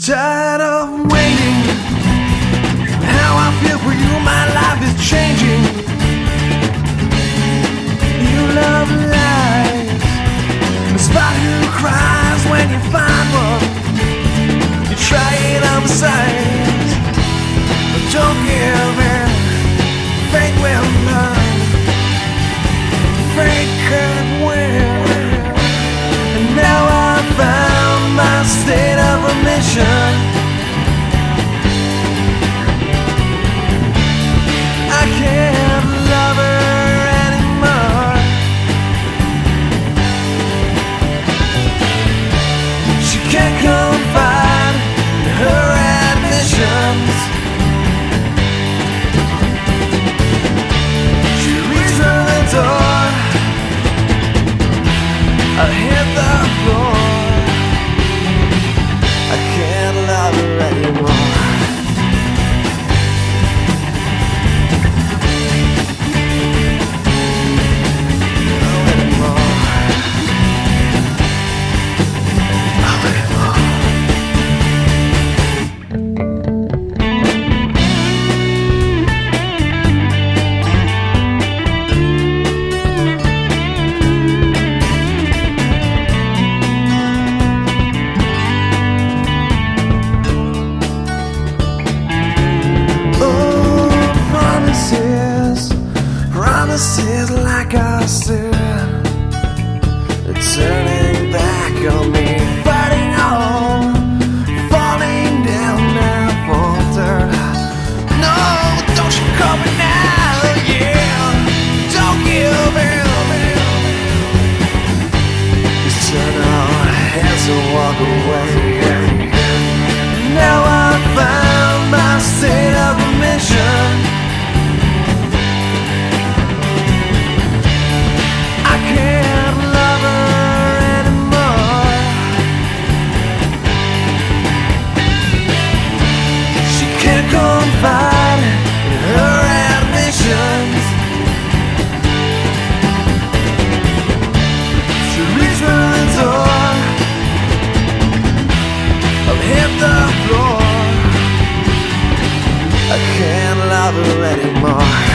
tired of waiting. How I feel for you, my life is changing. You love lies, despite who cries when you find one. You try it on the sides, but don't give in. Fate will learn, fate could win. And now I found my state of remission. I can't love her anymore. She can't confide in her admissions. She reached for the door, I hit the floor. I can't love her anymore. Promises, like I said, turning back on me, fighting on, falling down, I falter. No, don't you call me now, yeah, don't give in. Just turn our heads and walk away. Now I found my state of remission. Confide in her admissions. She reached for the door, I've hit the floor. I can't love her anymore.